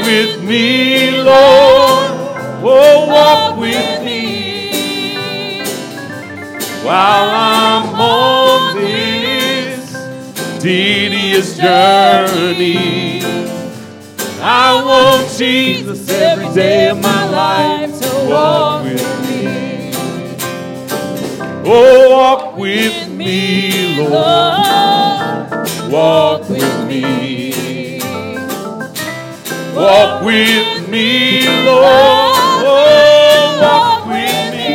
with me, Lord. Oh, walk with me while I'm on this tedious journey. I want Jesus every day of my life to walk with me. Oh, walk with me, Lord. Walk with me. Walk with me, Lord. Oh, walk with me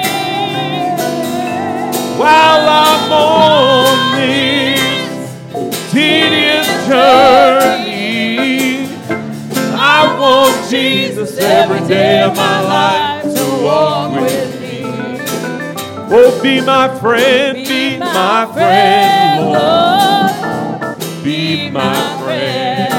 while I'm on this tedious journey. I want Jesus every day of my life to walk with me. Oh, be my friend, be my friend, Lord. Be my friend.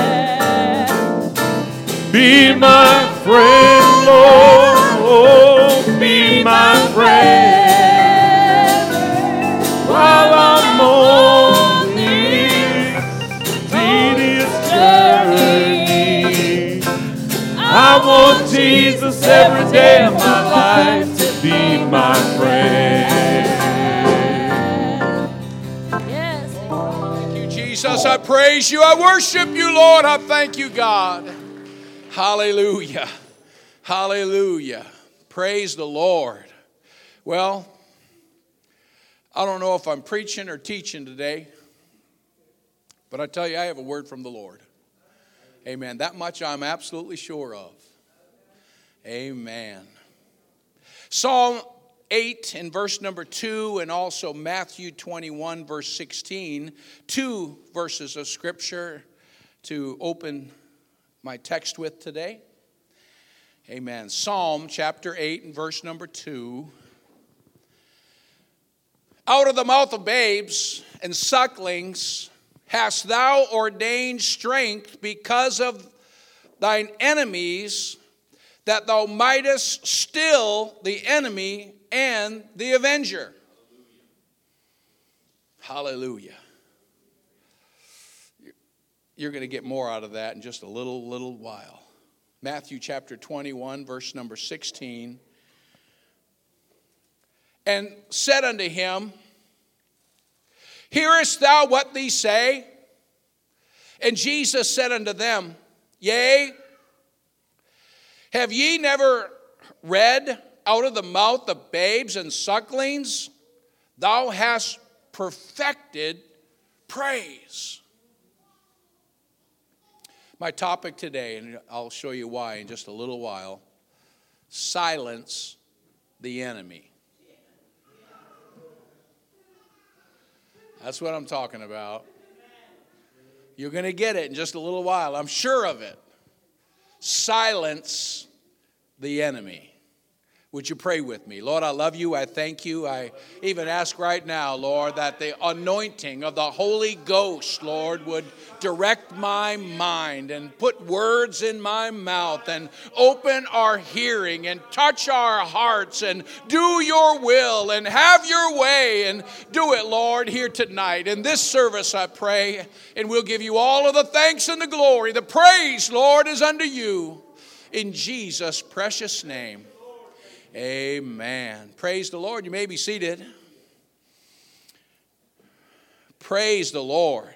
Be my friend, Lord. Oh, be my friend while I'm on this tedious journey. I want Jesus every day of my life to be my friend. Yes. Thank you, Jesus. I praise you. I worship you, Lord. I thank you, God. Hallelujah. Hallelujah. Praise the Lord. Well, I don't know if I'm preaching or teaching today, but I tell you, I have a word from the Lord. Amen. That much I'm absolutely sure of. Amen. Psalm 8 in verse number 2 and also Matthew 21 verse 16, 2 verses of scripture to open my text with today. Amen. Psalm chapter 8 and verse number 2. Out of the mouth of babes and sucklings hast thou ordained strength because of thine enemies, that thou mightest still the enemy and the avenger. Hallelujah. You're going to get more out of that in just a little while. Matthew chapter 21, verse number 16. And said unto him, Hearest thou what these say? And Jesus said unto them, Yea, have ye never read, out of the mouth of babes and sucklings, thou hast perfected praise. My topic today, and I'll show you why in just a little while, silence the enemy. That's what I'm talking about. You're going to get it in just a little while. I'm sure of it. Silence the enemy. Would you pray with me? Lord, I love you. I thank you. I even ask right now, Lord, that the anointing of the Holy Ghost, Lord, would direct my mind and put words in my mouth and open our hearing and touch our hearts and do your will and have your way and do it, Lord, here tonight. In this service, I pray, and we'll give you all of the thanks and the glory. The praise, Lord, is unto you. In Jesus' precious name. Amen. Praise the Lord. You may be seated. Praise the Lord.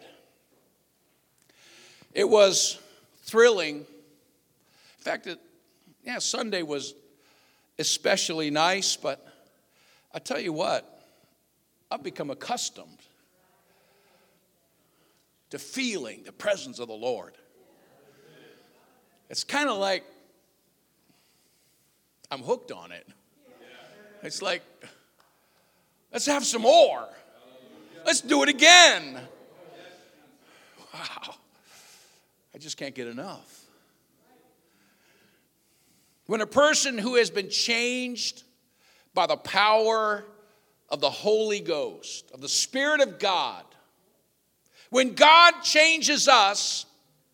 It was thrilling. In fact, Sunday was especially nice, but I tell you what, I've become accustomed to feeling the presence of the Lord. It's kind of like I'm hooked on it. It's like, let's have some more. Let's do it again. Wow. I just can't get enough. When a person who has been changed by the power of the Holy Ghost, of the Spirit of God, when God changes us,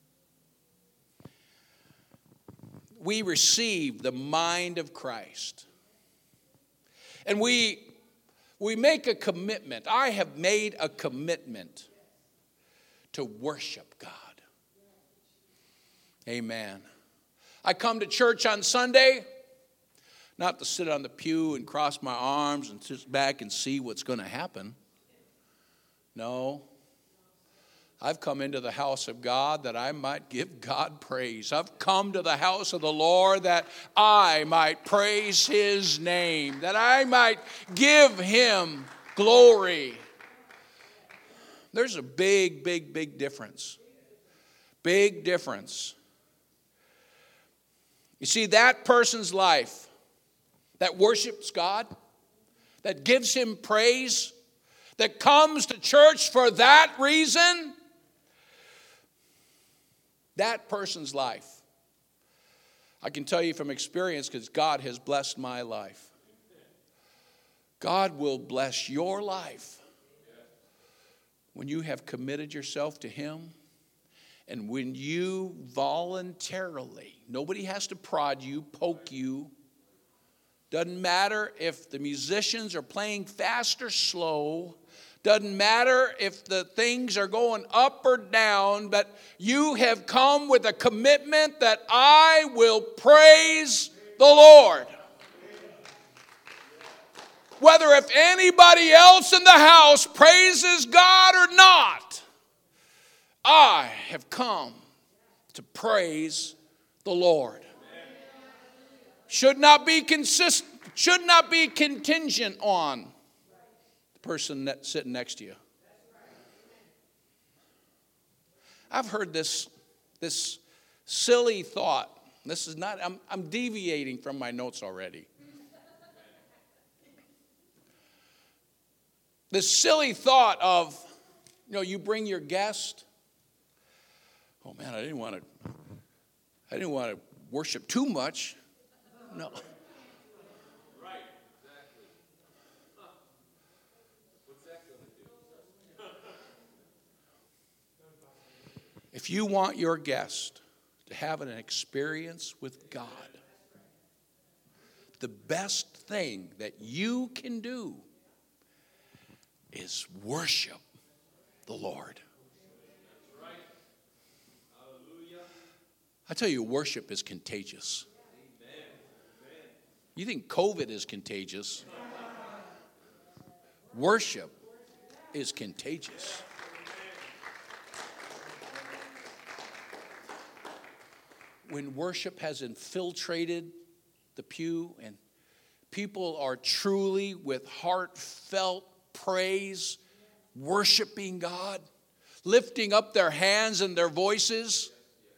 we receive the mind of Christ. And we make a commitment. I have made a commitment to worship God. Amen. I come to church on Sunday, not to sit on the pew and cross my arms and sit back and see what's going to happen. No. I've come into the house of God that I might give God praise. I've come to the house of the Lord that I might praise His name, that I might give Him glory. There's a big, big, big difference. Big difference. You see, that person's life that worships God, that gives Him praise, that comes to church for that reason, that person's life, I can tell you from experience because God has blessed my life. God will bless your life when you have committed yourself to Him and when you voluntarily, nobody has to prod you, poke you. Doesn't matter if the musicians are playing fast or slow. Doesn't matter if the things are going up or down, but you have come with a commitment that I will praise the Lord. Whether if anybody else in the house praises God or not, I have come to praise the Lord. Should not be contingent on the person sitting next to you. I've heard this silly thought. This is not, I'm deviating from my notes already. This silly thought of, you bring your guest. Oh man, I didn't want to worship too much. No. Right, exactly. What's that going to do? If you want your guest to have an experience with God, the best thing that you can do is worship the Lord. That's right. Hallelujah. I tell you, worship is contagious. Amen. You think COVID is contagious? Worship is contagious. When worship has infiltrated the pew and people are truly with heartfelt praise, worshiping God, lifting up their hands and their voices,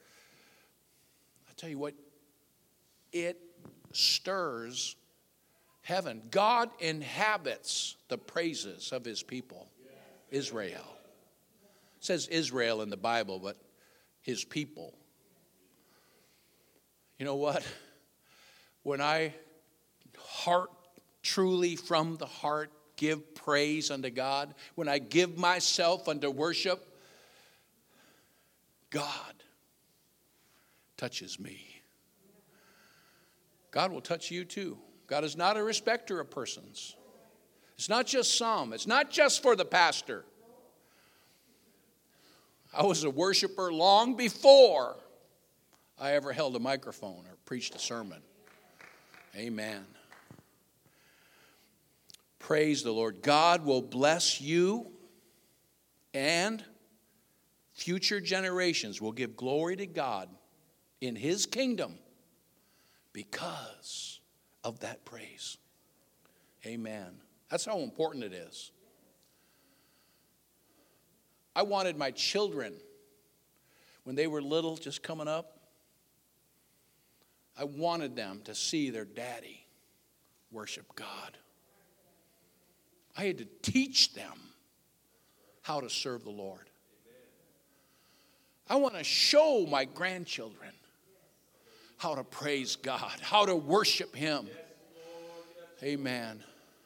I tell you what, it stirs heaven. God inhabits the praises of His people, Israel. It says Israel in the Bible, but His people. You know what? When I truly from the heart give praise unto God, when I give myself unto worship, God touches me. God will touch you too. God is not a respecter of persons. It's not just some. It's not just for the pastor. I was a worshiper long before I ever held a microphone or preached a sermon. Amen. Praise the Lord. God will bless you, and future generations will give glory to God in His kingdom because of that praise. Amen. That's how important it is. I wanted my children, when they were little, just coming up, I wanted them to see their daddy worship God. I had to teach them how to serve the Lord. I want to show my grandchildren how to praise God, how to worship Him. Amen.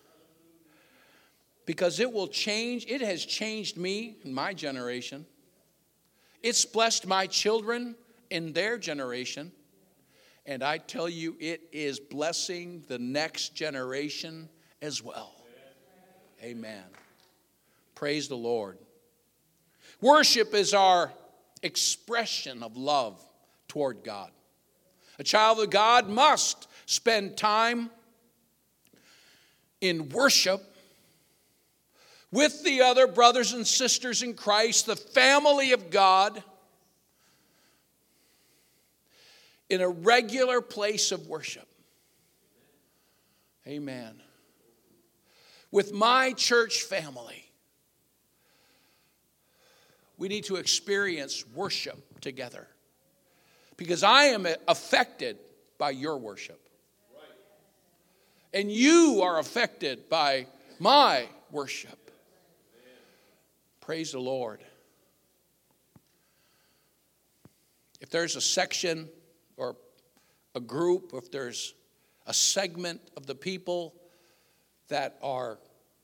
Because it will change, it has changed me in my generation. It's blessed my children in their generation. And I tell you, it is blessing the next generation as well. Amen. Praise the Lord. Worship is our expression of love toward God. A child of God must spend time in worship with the other brothers and sisters in Christ, the family of God, in a regular place of worship. Amen. With my church family, we need to experience worship together, because I am affected by your worship. And you are affected by my worship. Praise the Lord. If there's a section or a group, if there's a segment of the people that are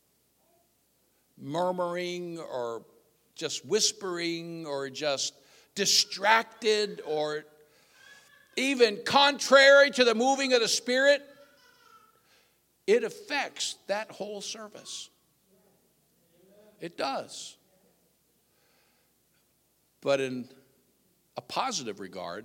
murmuring or just whispering or just distracted or even contrary to the moving of the Spirit, it affects that whole service. It does. But in a positive regard,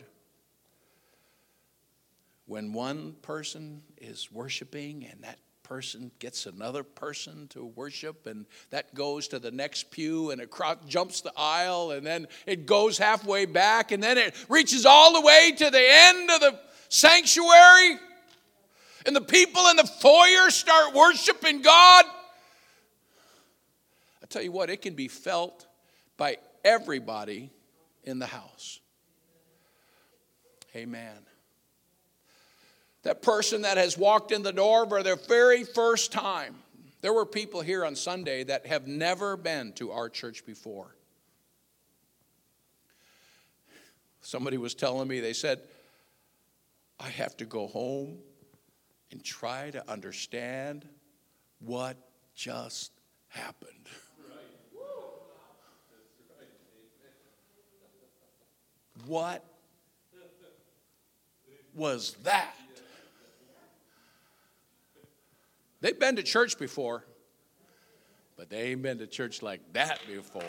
when one person is worshiping and that person gets another person to worship, and that goes to the next pew, and it jumps the aisle, and then it goes halfway back, and then it reaches all the way to the end of the sanctuary, and the people in the foyer start worshiping God. I tell you what, it can be felt by everybody in the house. Amen. That person that has walked in the door for their very first time. There were people here on Sunday that have never been to our church before. Somebody was telling me, they said, I have to go home and try to understand what just happened. What was that? They've been to church before, but they ain't been to church like that before.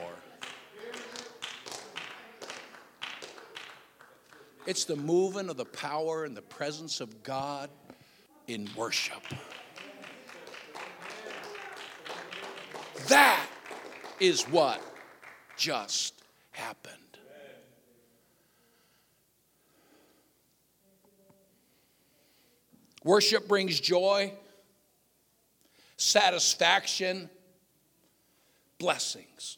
It's the moving of the power and the presence of God in worship. That is what just happened. Worship brings joy, satisfaction, blessings.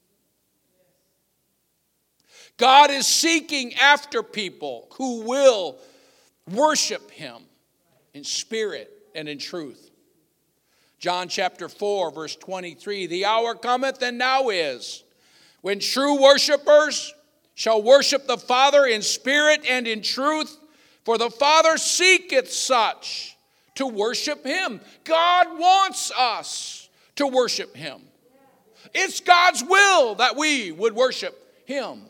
God is seeking after people who will worship Him in spirit and in truth. John chapter 4, verse 23, the hour cometh and now is, when true worshipers shall worship the Father in spirit and in truth, for the Father seeketh such to worship Him. God wants us to worship Him. It's God's will that we would worship Him.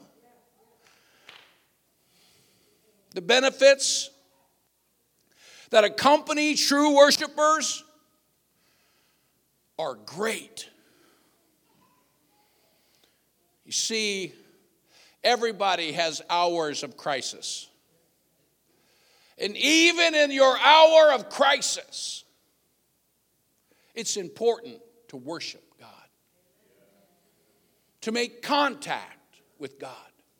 The benefits that accompany true worshipers are great. You see, everybody has hours of crisis. And even in your hour of crisis, it's important to worship God, to make contact with God.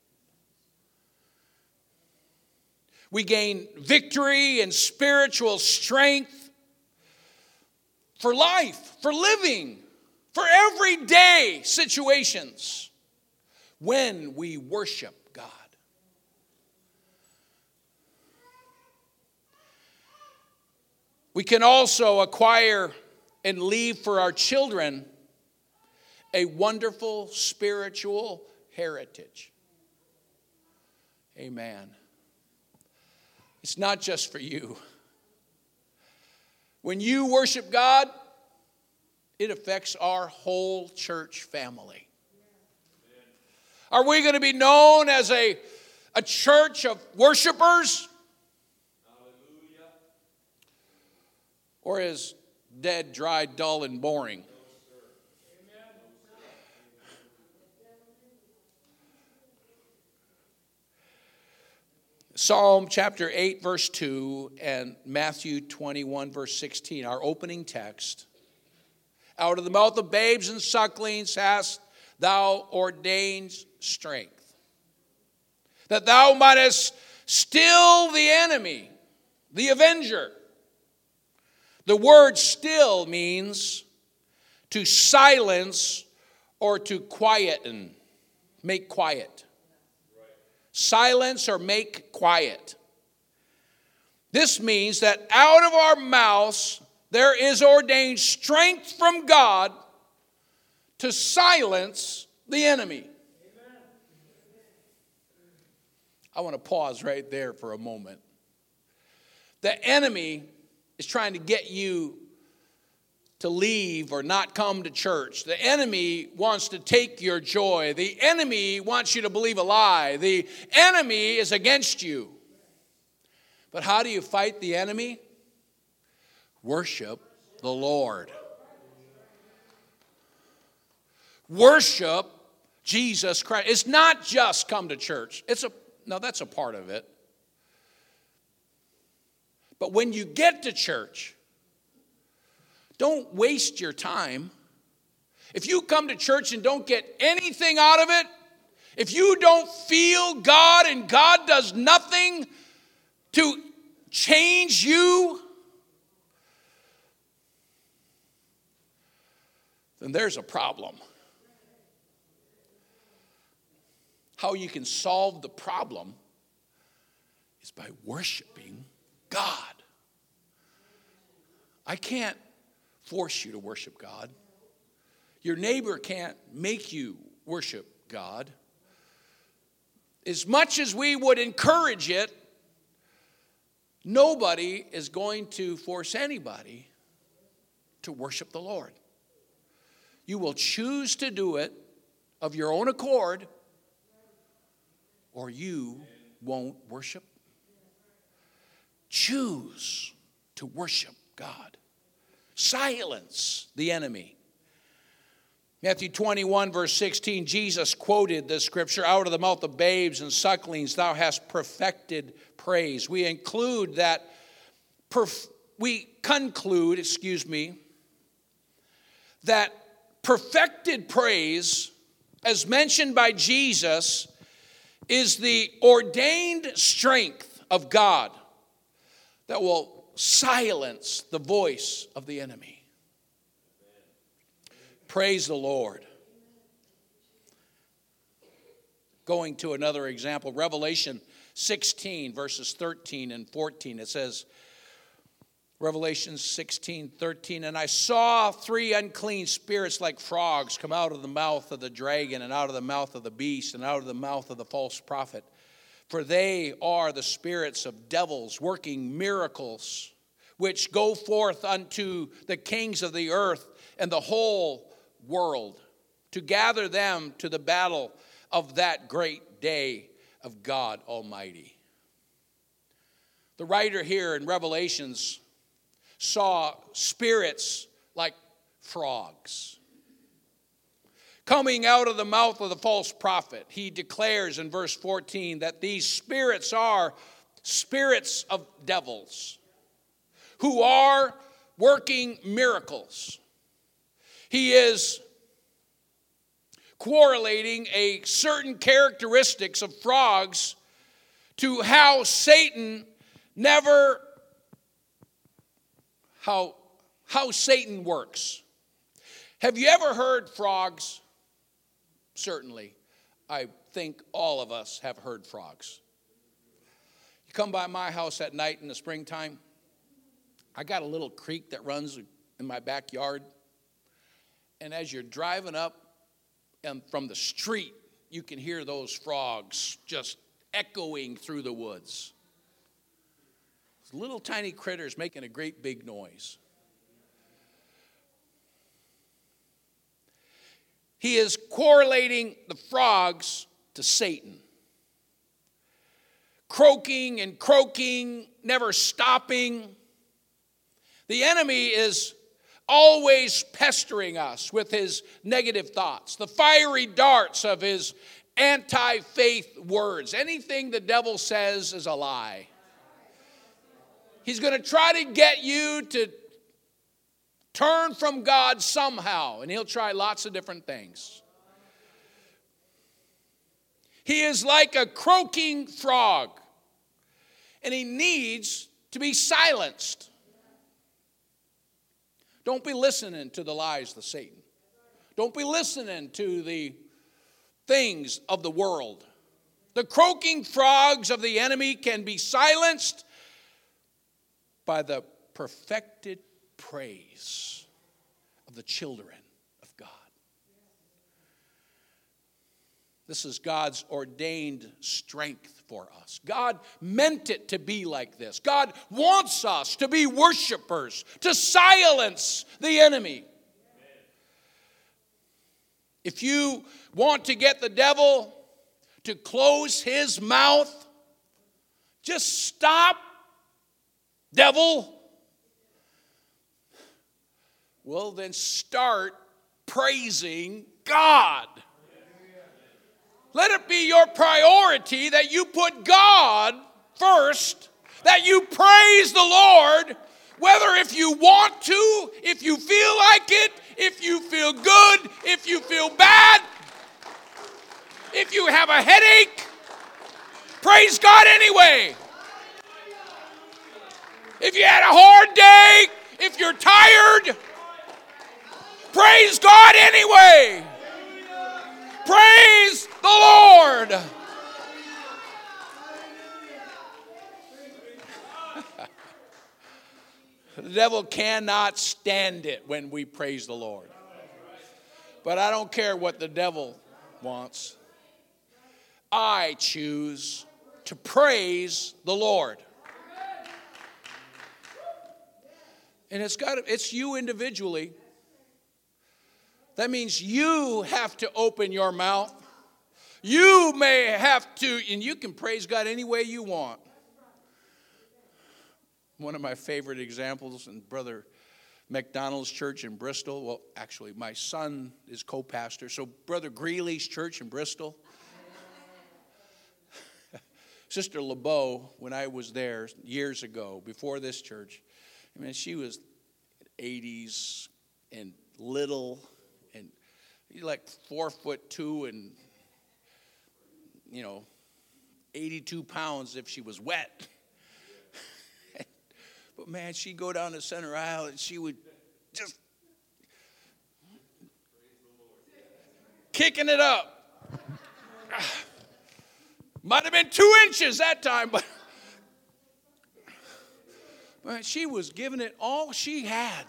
We gain victory and spiritual strength for life, for living, for everyday situations when we worship God. We can also acquire and leave for our children a wonderful spiritual heritage. Amen. It's not just for you. When you worship God, it affects our whole church family. Are we going to be known as a church of worshipers? Or as dead, dry, dull, and boring? Psalm chapter 8, verse 2, and Matthew 21, verse 16, our opening text. Out of the mouth of babes and sucklings hast thou ordained strength, that thou mightest still the enemy, the avenger. The word still means to silence or to quieten, make quiet. Silence or make quiet. This means that out of our mouths there is ordained strength from God to silence the enemy. I want to pause right there for a moment. The enemy is trying to get you to leave or not come to church. The enemy wants to take your joy. The enemy wants you to believe a lie. The enemy is against you. But how do you fight the enemy? Worship the Lord. Worship Jesus Christ. It's not just come to church. No, that's a part of it. But when you get to church, don't waste your time. If you come to church and don't get anything out of it, if you don't feel God and God does nothing to change you, then there's a problem. How you can solve the problem is by worshiping God. I can't force you to worship God. Your neighbor can't make you worship God. As much as we would encourage it, nobody is going to force anybody to worship the Lord. You will choose to do it of your own accord, or you won't worship. Choose to worship God. Silence the enemy. Matthew 21, verse 16, Jesus quoted this scripture, out of the mouth of babes and sucklings thou hast perfected praise. We conclude that perfected praise, as mentioned by Jesus, is the ordained strength of God that will silence the voice of the enemy. Praise the Lord. Going to another example, Revelation 16, verses 13 and 14. It says, Revelation 16, 13, and I saw 3 unclean spirits like frogs come out of the mouth of the dragon and out of the mouth of the beast and out of the mouth of the false prophet. For they are the spirits of devils working miracles, which go forth unto the kings of the earth and the whole world, to gather them to the battle of that great day of God Almighty. The writer here in Revelations saw spirits like frogs coming out of the mouth of the false prophet. He declares in verse 14 that these spirits are spirits of devils who are working miracles. He is correlating a certain characteristics of frogs to how Satan works. Have you ever heard frogs? Certainly. I think all of us have heard frogs. You come by my house at night in the springtime, I got a little creek that runs in my backyard. And as you're driving up and from the street, you can hear those frogs just echoing through the woods. Little tiny critters making a great big noise. He is correlating the frogs to Satan. Croaking and croaking, never stopping. The enemy is always pestering us with his negative thoughts. The fiery darts of his anti-faith words. Anything the devil says is a lie. He's going to try to get you to turn from God somehow, and he'll try lots of different things. He is like a croaking frog, and he needs to be silenced. Don't be listening to the lies of Satan. Don't be listening to the things of the world. The croaking frogs of the enemy can be silenced by the perfected praise of the children of God. This is God's ordained strength for us. God meant it to be like this. God wants us to be worshipers, to silence the enemy. If you want to get the devil to close his mouth, just stop, devil. Well, then start praising God. Let it be your priority that you put God first, that you praise the Lord, whether if you want to, if you feel like it, if you feel good, if you feel bad, if you have a headache, praise God anyway. If you had a hard day, if you're tired, praise God anyway. Praise the Lord. The devil cannot stand it when we praise the Lord. But I don't care what the devil wants. I choose to praise the Lord. And it's you individually. That means you have to open your mouth. You may have to, and you can praise God any way you want. One of my favorite examples in Brother McDonald's church in Bristol. Well, actually, my son is co-pastor. So Brother Greeley's church in Bristol. Sister LeBeau, when I was there years ago, before this church, I mean, she was 80s and little. And he's like 4'2" and, 82 pounds if she was wet. But man, she'd go down the center aisle and she would just kicking it up. Might have been 2 inches that time, but man, she was giving it all she had.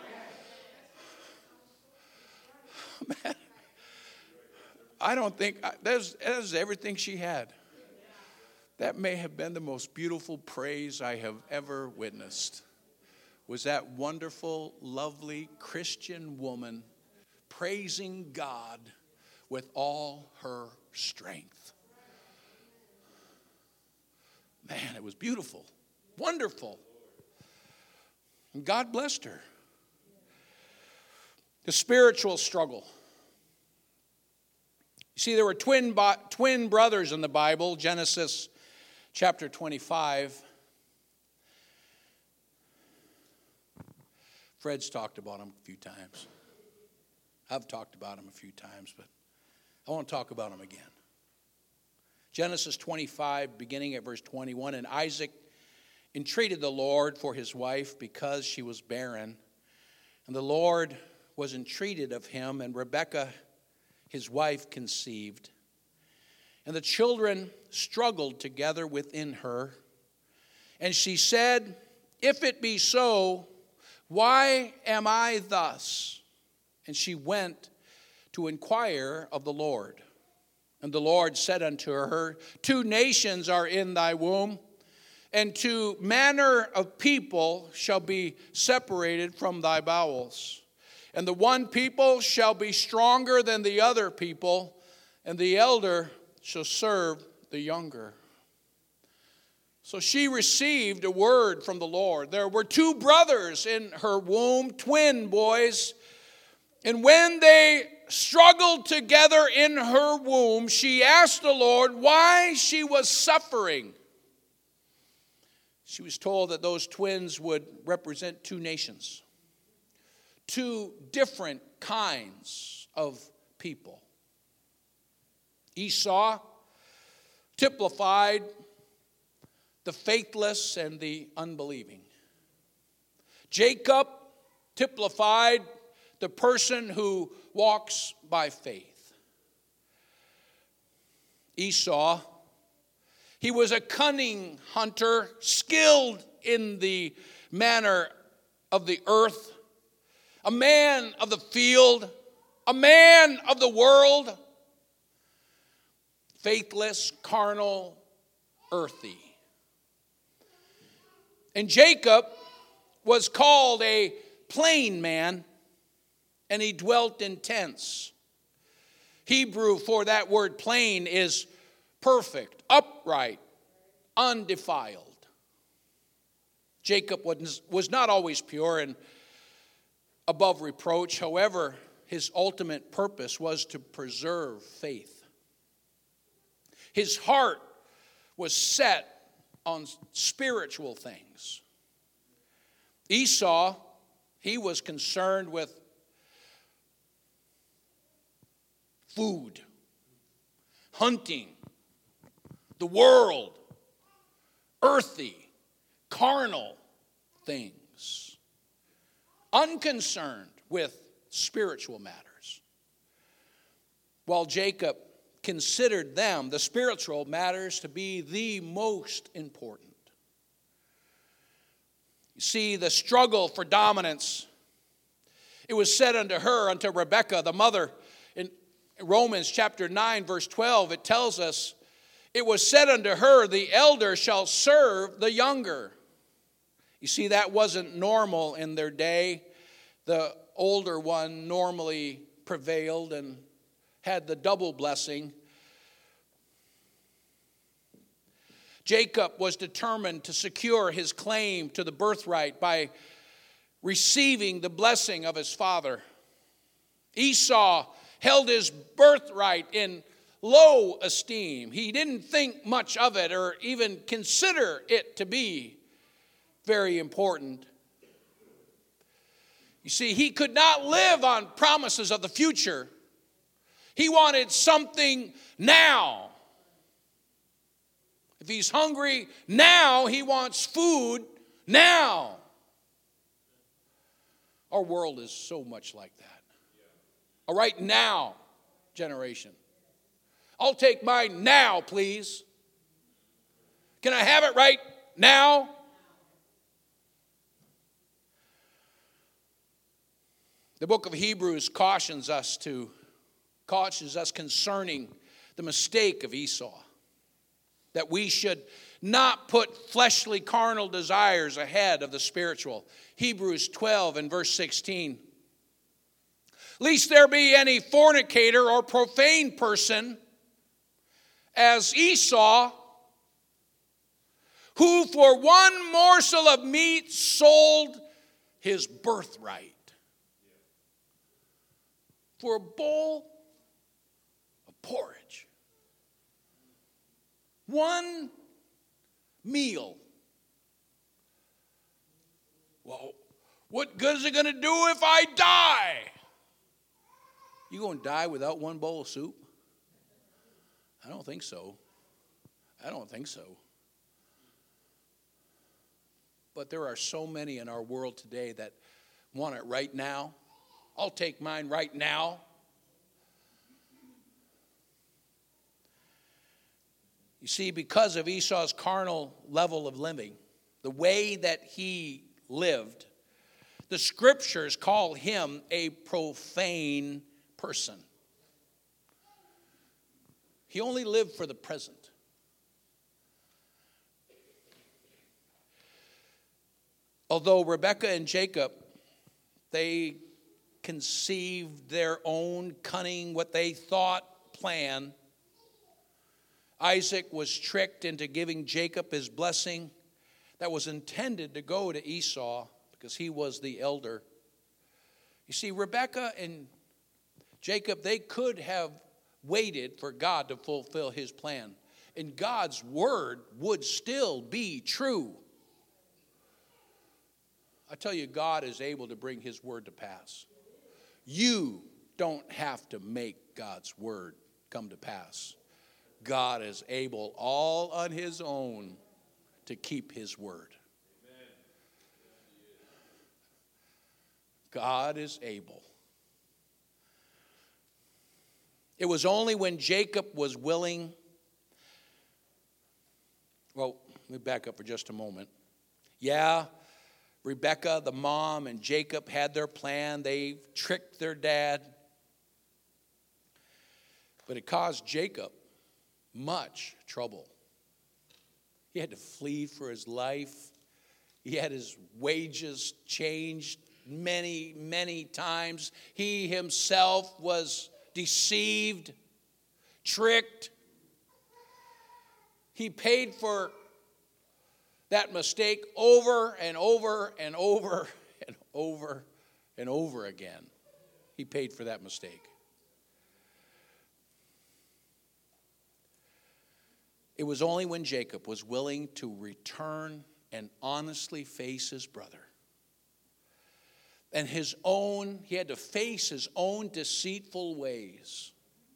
Man, I don't think that was everything she had. That may have been the most beautiful praise I have ever witnessed. Was that wonderful, lovely Christian woman praising God with all her strength. Man, it was beautiful, wonderful. And God blessed her. The spiritual struggle. You see, there were twin brothers in the Bible, Genesis chapter 25. Fred's talked about them a few times. I've talked about them a few times, but I want to talk about them again. Genesis 25, beginning at verse 21, and Isaac entreated the Lord for his wife because she was barren. And the Lord was entreated of him, and Rebekah, his wife, conceived. And the children struggled together within her. And she said, if it be so, why am I thus? And she went to inquire of the Lord. And the Lord said unto her, 2 nations are in thy womb, and 2 manner of people shall be separated from thy bowels. And the one people shall be stronger than the other people, and the elder shall serve the younger. So she received a word from the Lord. There were 2 brothers in her womb, twin boys. And when they struggled together in her womb, she asked the Lord why she was suffering. She was told that those twins would represent two nations, two different kinds of people. Esau typified the faithless and the unbelieving. Jacob typified the person who walks by faith. Esau, he was a cunning hunter, skilled in the manner of the earth, a man of the field, a man of the world, faithless, carnal, earthy. And Jacob was called a plain man, and he dwelt in tents. Hebrew for that word plain is perfect, upright, undefiled. Jacob was not always pure and above reproach. However, his ultimate purpose was to preserve faith. His heart was set on spiritual things. Esau, he was concerned with food, hunting, the world, earthy, carnal things, unconcerned with spiritual matters. While Jacob considered them, the spiritual matters, to be the most important. You see, the struggle for dominance, it was said unto her, unto Rebekah, the mother, in Romans chapter 9, verse 12, it tells us, it was said unto her, the elder shall serve the younger. You see, that wasn't normal in their day. The older one normally prevailed and had the double blessing. Jacob was determined to secure his claim to the birthright by receiving the blessing of his father. Esau held his birthright in low esteem. He didn't think much of it or even consider it to be very important. You see, he could not live on promises of the future. He wanted something now. If he's hungry now, he wants food now. Our world is so much like that. A right now generation. I'll take mine now, please. Can I have it right now? The book of Hebrews cautions us concerning the mistake of Esau, that we should not put fleshly carnal desires ahead of the spiritual. Hebrews 12 and verse 16. Lest there be any fornicator or profane person as Esau, who for one morsel of meat sold his birthright. For a bowl of porridge. One meal. Well, what good is it going to do if I die? You going to die without one bowl of soup? I don't think so. I don't think so. But there are so many in our world today that want it right now. I'll take mine right now. You see, because of Esau's carnal level of living, the way that he lived, the scriptures call him a profane person. He only lived for the present. Although Rebekah and Jacob, they conceived their own cunning, what they thought, plan. Isaac was tricked into giving Jacob his blessing that was intended to go to Esau because he was the elder. You see, Rebekah and Jacob, they could have waited for God to fulfill his plan. And God's word would still be true. I tell you, God is able to bring his word to pass. You don't have to make God's word come to pass. God is able all on his own to keep his word. God is able. It was only when Jacob was willing. Well, let me back up for just a moment. Yeah, Rebekah, the mom, and Jacob had their plan. They tricked their dad. But it caused Jacob much trouble. He had to flee for his life. He had his wages changed many, many times. He himself was deceived, tricked. He paid for that mistake over and over and over and over and over again. He paid for that mistake. It was only when Jacob was willing to return and honestly face his brother. And he had to face his own deceitful ways.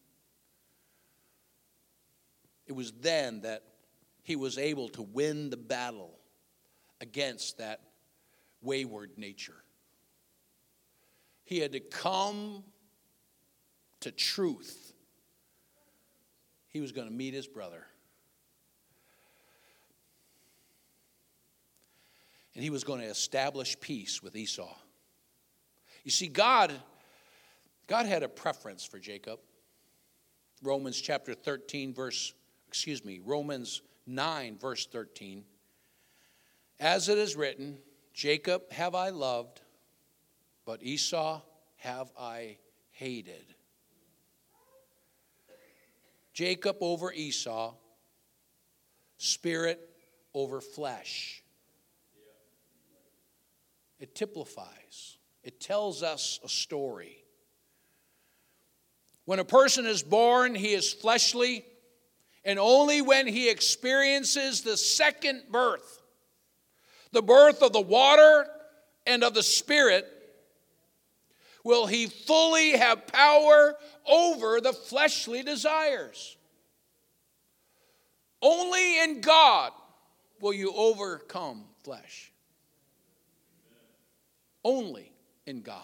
It was then that he was able to win the battle against that wayward nature. He had to come to truth. He was going to meet his brother. And he was going to establish peace with Esau. You see, God had a preference for Jacob. Romans 9, verse 13. As it is written, Jacob have I loved, but Esau have I hated. Jacob over Esau, spirit over flesh. It typifies. It tells us a story. When a person is born, he is fleshly, and only when he experiences the second birth, the birth of the water and of the Spirit, will he fully have power over the fleshly desires. Only in God will you overcome flesh. Only in God.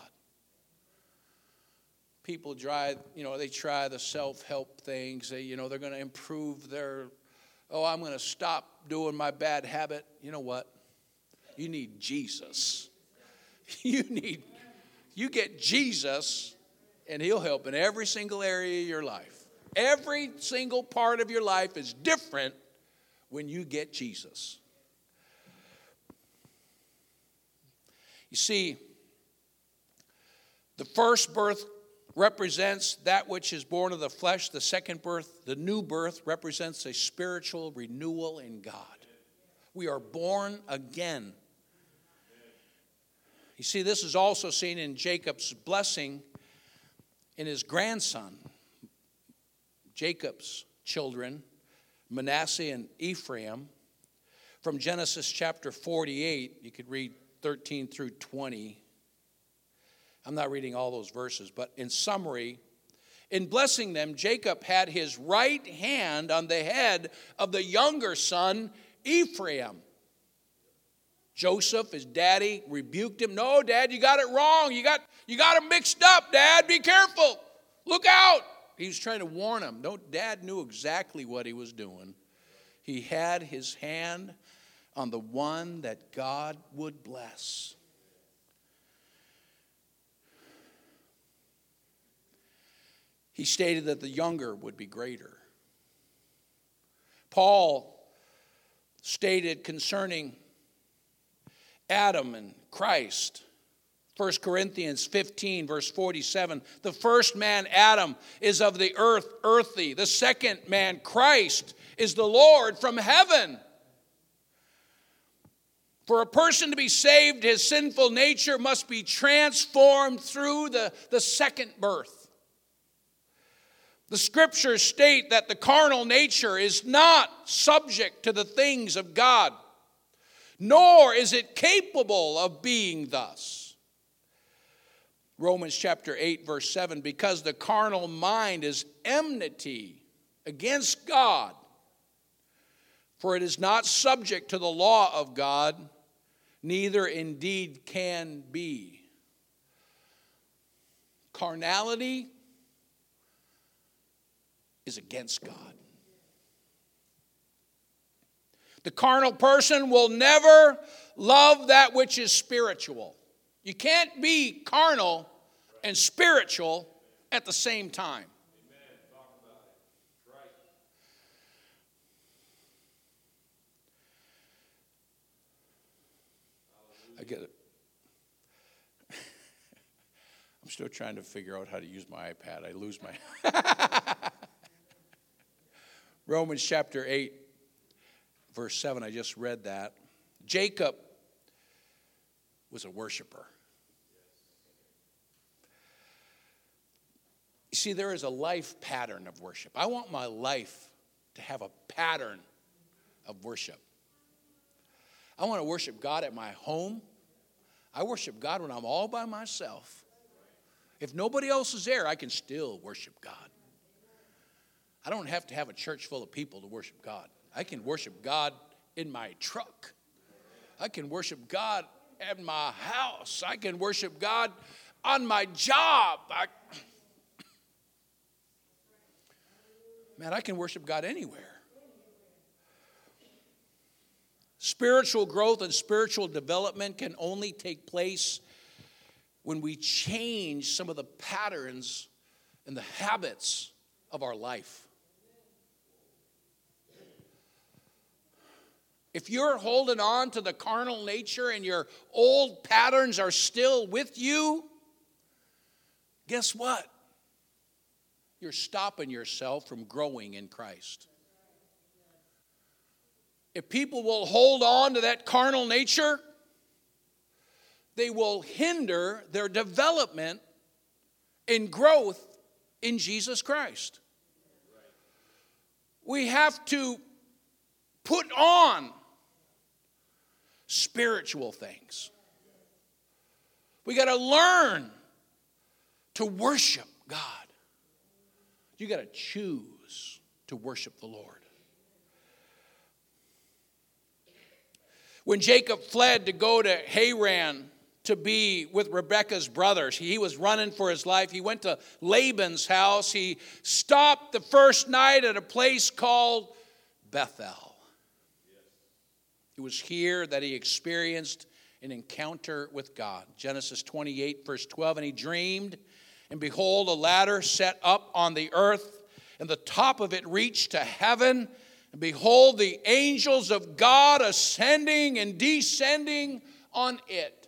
People try the self-help things. They're going to improve I'm going to stop doing my bad habit. You know what? You need Jesus. You get Jesus, and he'll help in every single area of your life. Every single part of your life is different when you get Jesus. You see, the first birth represents that which is born of the flesh. The second birth, the new birth, represents a spiritual renewal in God. We are born again. You see, this is also seen in Jacob's blessing in his grandson. Jacob's children, Manasseh and Ephraim. From Genesis chapter 48, you could read 13 through 20. I'm not reading all those verses, but in summary, in blessing them, Jacob had his right hand on the head of the younger son, Ephraim. Joseph, his daddy, rebuked him. No, Dad, you got it wrong. You got it mixed up, Dad. Be careful. Look out. He was trying to warn him. No, Dad knew exactly what he was doing. He had his hand on the one that God would bless. He stated that the younger would be greater. Paul stated concerning Adam and Christ, 1 Corinthians 15, verse 47, the first man, Adam, is of the earth, earthy. The second man, Christ, is the Lord from heaven. For a person to be saved, his sinful nature must be transformed through the second birth. The scriptures state that the carnal nature is not subject to the things of God, nor is it capable of being thus. Romans chapter 8, verse 7, because the carnal mind is enmity against God, for it is not subject to the law of God, neither indeed can be. Carnality is against God. The carnal person will never love that which is spiritual. You can't be carnal and spiritual at the same time. Amen. Talk about it. Right. I get it. I'm still trying to figure out how to use my iPad. I lose my... Romans chapter 8, verse 7, I just read that. Jacob was a worshiper. You see, there is a life pattern of worship. I want my life to have a pattern of worship. I want to worship God at my home. I worship God when I'm all by myself. If nobody else is there, I can still worship God. I don't have to have a church full of people to worship God. I can worship God in my truck. I can worship God at my house. I can worship God on my job. Man, I can worship God anywhere. Spiritual growth and spiritual development can only take place when we change some of the patterns and the habits of our life. If you're holding on to the carnal nature and your old patterns are still with you, guess what? You're stopping yourself from growing in Christ. If people will hold on to that carnal nature, they will hinder their development and growth in Jesus Christ. We have to put on spiritual things. We got to learn to worship God. You got to choose to worship the Lord. When Jacob fled to go to Haran to be with Rebekah's brothers, he was running for his life. He went to Laban's house. He stopped the first night at a place called Bethel. It was here that he experienced an encounter with God. Genesis 28, verse 12, and he dreamed, and behold, a ladder set up on the earth, and the top of it reached to heaven. And behold, the angels of God ascending and descending on it.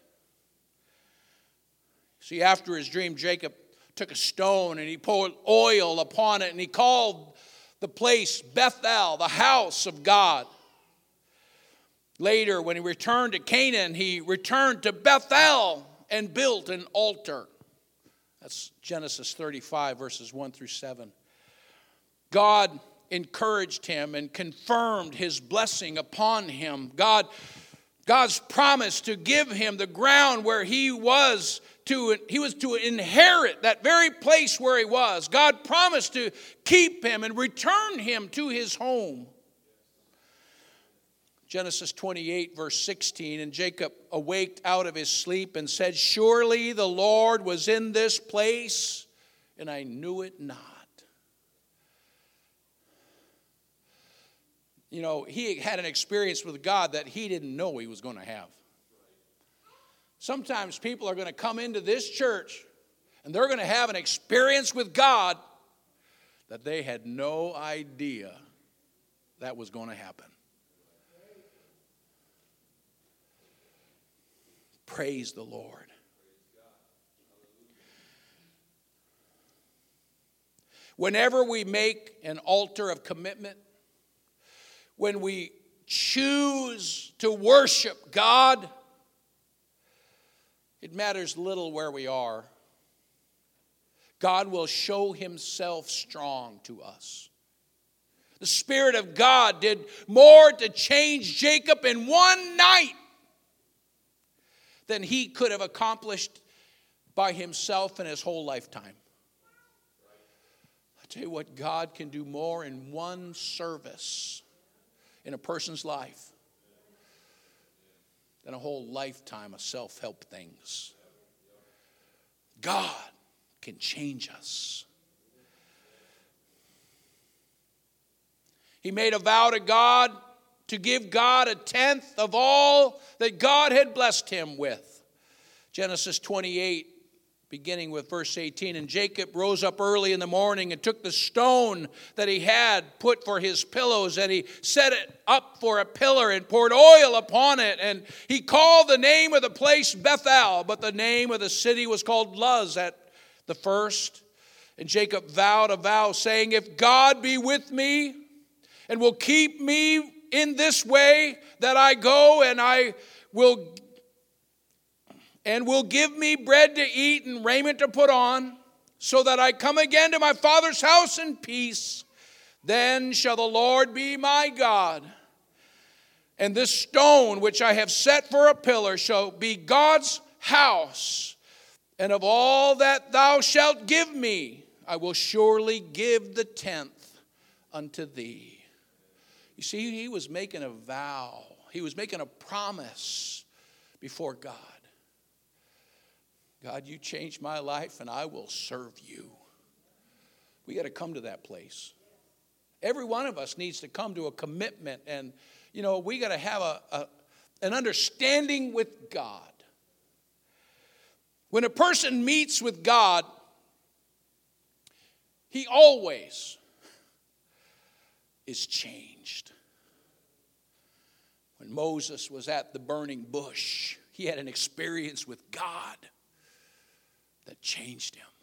See, after his dream, Jacob took a stone and he poured oil upon it, and he called the place Bethel, the house of God. Later, when he returned to Canaan, he returned to Bethel and built an altar. That's Genesis 35, verses 1 through 7. God encouraged him and confirmed his blessing upon him. God's promise to give him the ground where he was to inherit that very place where he was. God promised to keep him and return him to his home. Genesis 28, verse 16, and Jacob awaked out of his sleep and said, surely the Lord was in this place, and I knew it not. You know, he had an experience with God that he didn't know he was going to have. Sometimes people are going to come into this church, and they're going to have an experience with God that they had no idea that was going to happen. Praise the Lord. Whenever we make an altar of commitment, when we choose to worship God, it matters little where we are. God will show himself strong to us. The Spirit of God did more to change Jacob in one night than he could have accomplished by himself in his whole lifetime. I tell you what, God can do more in one service in a person's life than a whole lifetime of self-help things. God can change us. He made a vow to God to give God 1/10 of all that God had blessed him with. Genesis 28, beginning with verse 18. And Jacob rose up early in the morning and took the stone that he had put for his pillows, and he set it up for a pillar and poured oil upon it. And he called the name of the place Bethel, but the name of the city was called Luz at the first. And Jacob vowed a vow, saying, if God be with me and will keep me in this way that I go, and will give me bread to eat and raiment to put on, so that I come again to my father's house in peace, then shall the Lord be my God. And this stone which I have set for a pillar shall be God's house. And of all that thou shalt give me, I will surely give the 10th unto thee. You see, he was making a vow. He was making a promise before God. God, you changed my life and I will serve you. We got to come to that place. Every one of us needs to come to a commitment, and we got to have an understanding with God. When a person meets with God, he always is changed. When Moses was at the burning bush, he had an experience with God that changed him.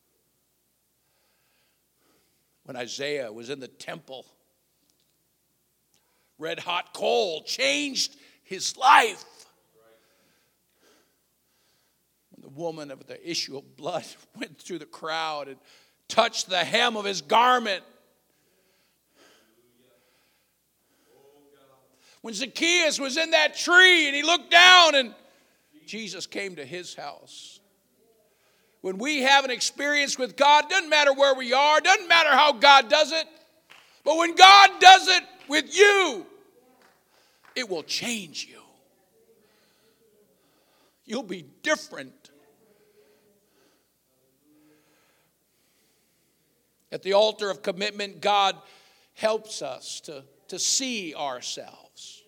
When Isaiah was in the temple, red hot coal changed his life. When the woman of the issue of blood went through the crowd and touched the hem of his garment. When Zacchaeus was in that tree and he looked down and Jesus came to his house. When we have an experience with God, doesn't matter where we are, doesn't matter how God does it, but when God does it with you, it will change you. You'll be different. At the altar of commitment, God helps us to see ourselves.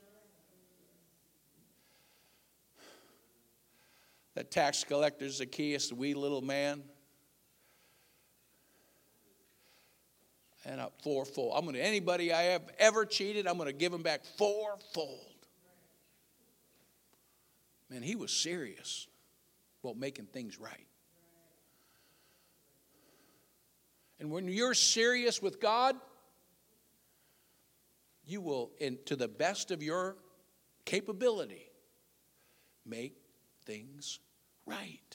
That tax collector Zacchaeus, the wee little man, and up fourfold. Anybody I have ever cheated, I'm going to give him back fourfold. Man, he was serious about making things right. And when you're serious with God, you will, to the best of your capability, make things right.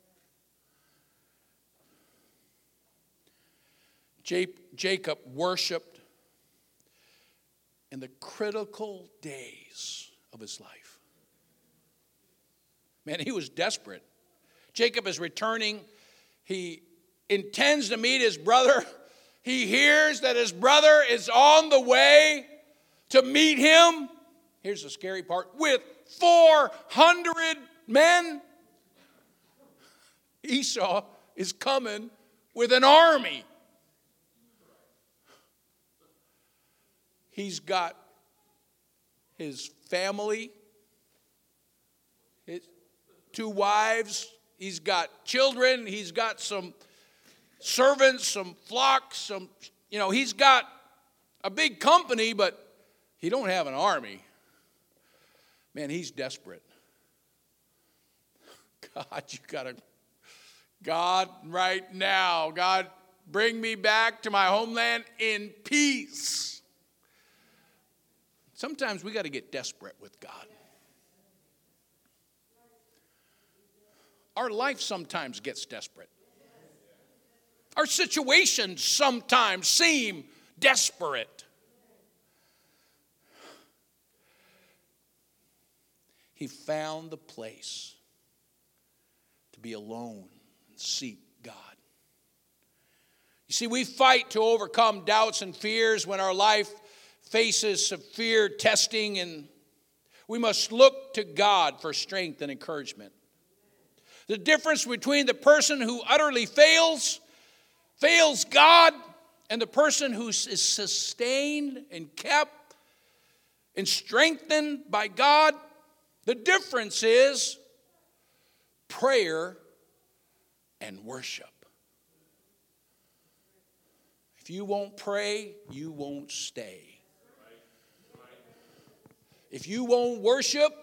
Jacob worshiped in the critical days of his life. Man, he was desperate. Jacob is returning. He intends to meet his brother. He hears that his brother is on the way to meet him. Here's the scary part. With 400 men. Esau is coming with an army. He's got his family, his 2 wives. He's got children. He's got some servants, some flocks, he's got a big company, but he don't have an army. Man, he's desperate. God, right now, God, bring me back to my homeland in peace. Sometimes we got to get desperate with God. Our life sometimes gets desperate. Our situations sometimes seem desperate. He found the place to be alone and seek God. You see, we fight to overcome doubts and fears when our life faces severe testing, and we must look to God for strength and encouragement. The difference between the person who utterly fails God, and the person who is sustained and kept and strengthened by God, the difference is prayer and worship. If you won't pray, you won't stay. If you won't worship,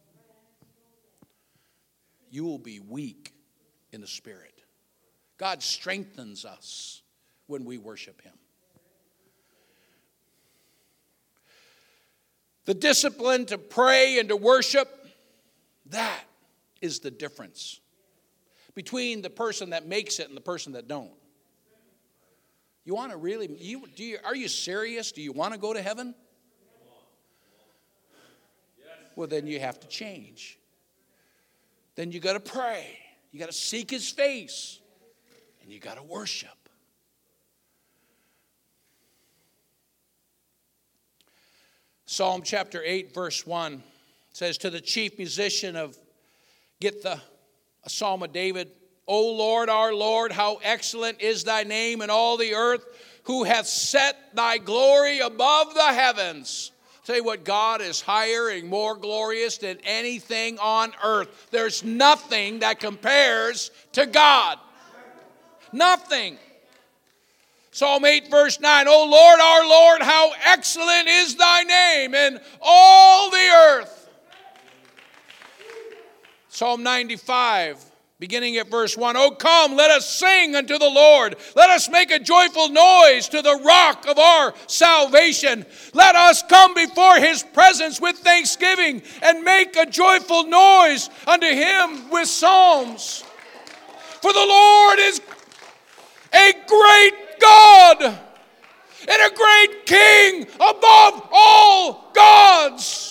you will be weak in the spirit. God strengthens us when we worship Him. The discipline to pray and to worship, that is the difference between the person that makes it and the person that don't. You want to really, are you serious? Do you want to go to heaven? Well, then you have to change. Then you got to pray. You got to seek His face. And you got to worship. Psalm chapter 8, verse 1 says, to the chief musician of, a psalm of David, O Lord, our Lord, how excellent is thy name in all the earth, who hath set thy glory above the heavens. Tell you what, God is higher and more glorious than anything on earth. There's nothing that compares to God. Nothing. Psalm 8, verse 9, O Lord, our Lord, how excellent is thy name in all the earth. Psalm 95, beginning at verse 1, O come, let us sing unto the Lord. Let us make a joyful noise to the rock of our salvation. Let us come before His presence with thanksgiving and make a joyful noise unto Him with psalms. For the Lord is a great God and a great King above all gods.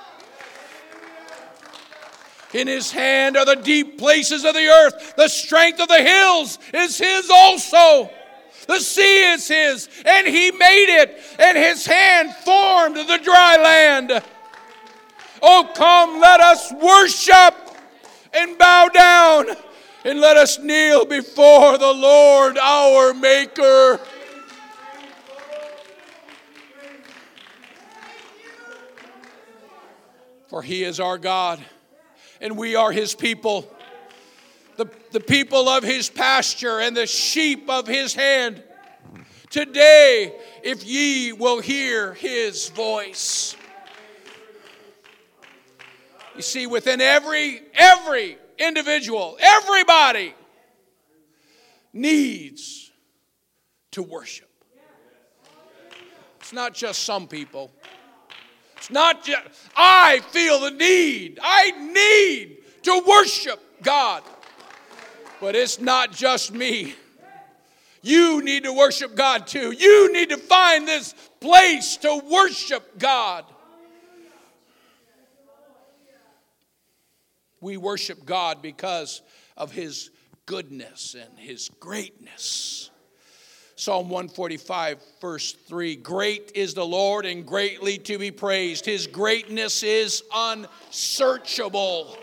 In His hand are the deep places of the earth. The strength of the hills is His also. The sea is His, and He made it, and His hand formed the dry land. Oh, come, let us worship and bow down, and let us kneel before the Lord our Maker. For He is our God, and we are His people, the people of His pasture and the sheep of His hand. Today, if ye will hear His voice. You see, within every individual, everybody needs to worship. It's not just some people. It's not just, I feel the need. I need to worship God. But it's not just me. You need to worship God too. You need to find this place to worship God. We worship God because of His goodness and His greatness. Psalm 145, verse 3, great is the Lord and greatly to be praised. His greatness is unsearchable.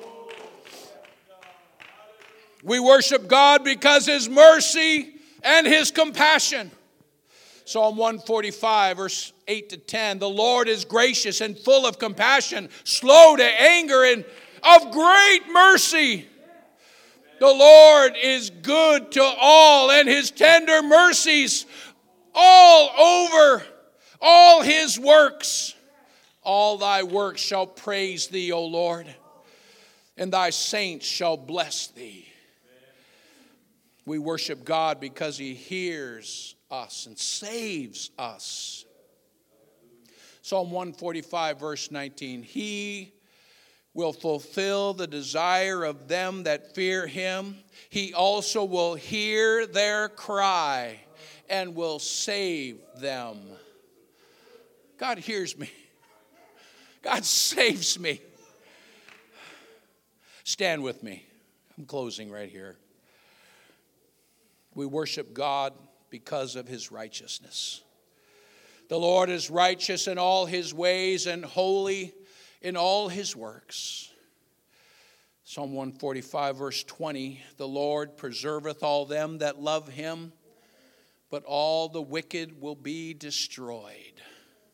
We worship God because His mercy and His compassion. Psalm 145, verse 8 to 10, the Lord is gracious and full of compassion, slow to anger and of great mercy. The Lord is good to all, and His tender mercies all over all His works. All thy works shall praise thee, O Lord, and thy saints shall bless thee. We worship God because He hears us and saves us. Psalm 145, verse 19, He will fulfill the desire of them that fear him. He also will hear their cry and will save them. God hears me. God saves me. Stand with me. I'm closing right here. We worship God because of his righteousness. The Lord is righteous in all his ways and holy in all his works. Psalm 145 verse 20, the Lord preserveth all them that love him, but all the wicked will be destroyed.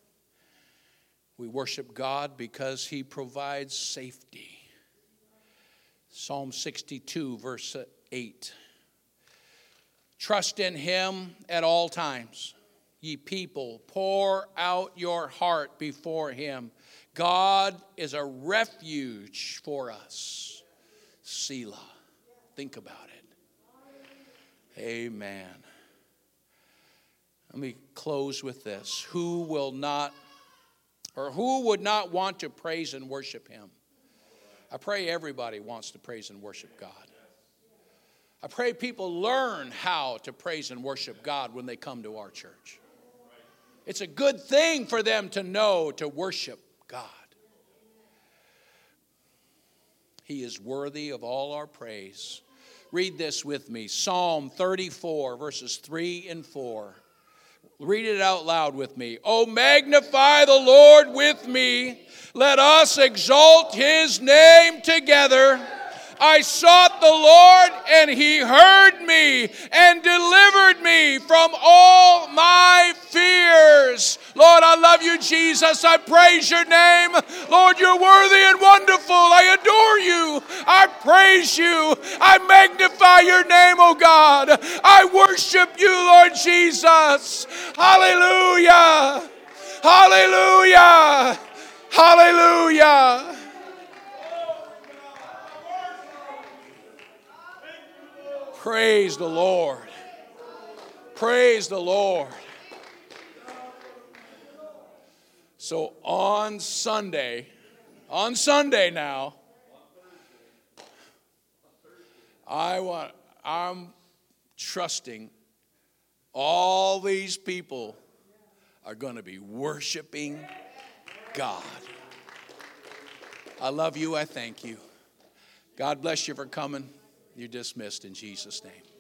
We worship God because he provides safety. Psalm 62 verse 8. Trust in him at all times. Ye people, pour out your heart before him. God is a refuge for us. Selah. Think about it. Amen. Let me close with this. Who would not want to praise and worship him? I pray everybody wants to praise and worship God. I pray people learn how to praise and worship God when they come to our church. It's a good thing for them to know to worship God. He is worthy of all our praise. Read this with me. Psalm 34, verses 3 and 4. Read it out loud with me. Oh, magnify the Lord with me. Let us exalt his name together. I sought the Lord, and he heard me and delivered me from all my fears. Lord, I love you, Jesus. I praise your name. Lord, you're worthy and wonderful. I adore you. I praise you. I magnify your name, oh God. I worship you, Lord Jesus. Hallelujah. Hallelujah. Hallelujah. Praise the Lord. Praise the Lord. So on Sunday now, I'm trusting all these people are going to be worshiping God. I love you. I thank you. God bless you for coming. You're dismissed in Jesus' name.